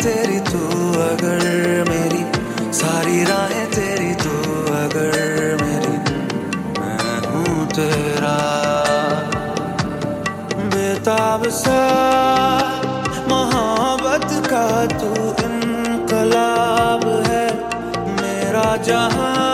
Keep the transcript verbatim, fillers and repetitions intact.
तेरी तू अगर मेरी, सारी राहें तेरी तू अगर मेरी, मैं हूँ तेरा। बेताब सा मोहब्बत का तू इनकलाब है, मेरा जहां